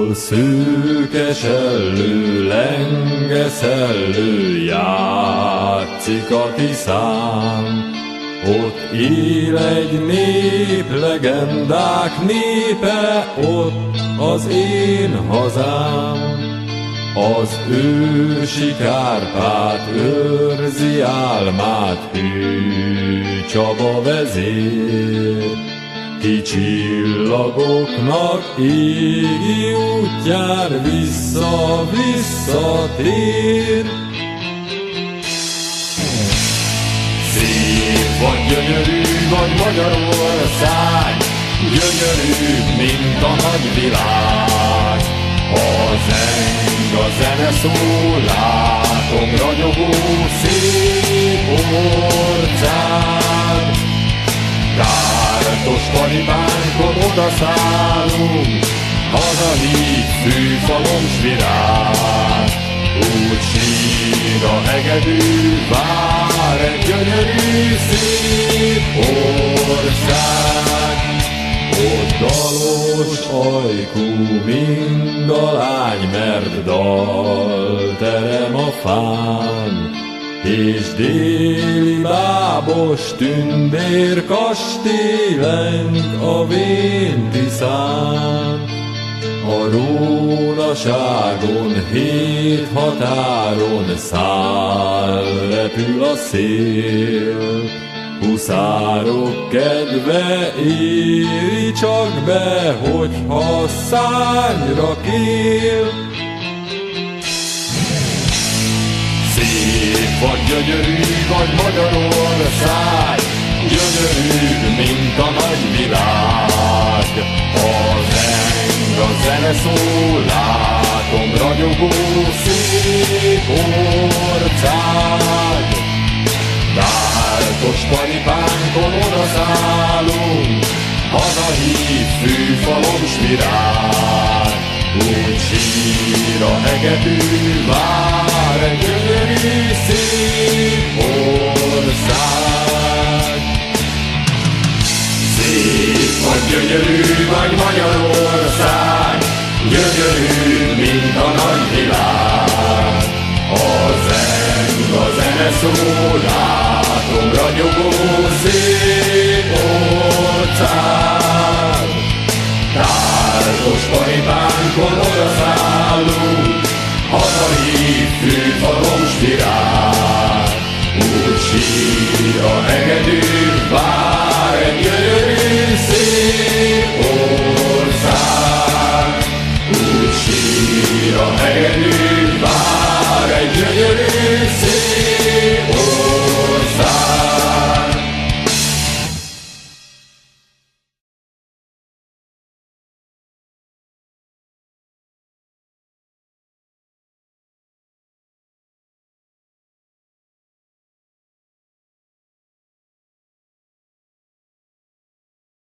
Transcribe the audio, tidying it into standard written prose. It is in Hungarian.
Hol szőke sellő, lenge szellő, játszik a Tiszán. Ott él egy nép, legendák népe, ott az én hazám. Az ősi Kárpát őrzi álmát, hű Csaba vezér. Ki csillagoknak égi útjár visszatér. Szép vagy, gyönyörű vagy Magyarország, gyönyörű, mint a nagyvilág. A zeng, a zene szól, látom ragyogó szép orcán. Kártos paripánkon odaszállunk, hazahív fűfalom s virág. Úgy sír a hegedű, vár egy gyönyörű szép ország. Ott dalos ajkú mind a lány, mert dal terem a fán, és déli bábos tündér kastélyenk a vén Tiszán. A rónaságon, 7 határon száll, repül a szél. Huszárok kedve éri csak be, hogyha szárnyra kél. Szép vagy, gyönyörű vagy Magyarország, gyönyörű, mint a nagyvilág. A zeng, a zene szól, látom ragyogó szép orcád. Tártos paripánkon odaszállunk, hazahív fűfalom s virág. Úgy sír a hegedű, vár egy gyönyörű szép ország. Szép vagy, gyönyörű vagy Magyarország, gyönyörű, mint a nagyvilág. A zeng, a zene szól, látom ragyogó szép orcád. Tártos paripánkon odaszállunk, hazahív fűfalom s virág. Úgy sír a hegedű, vár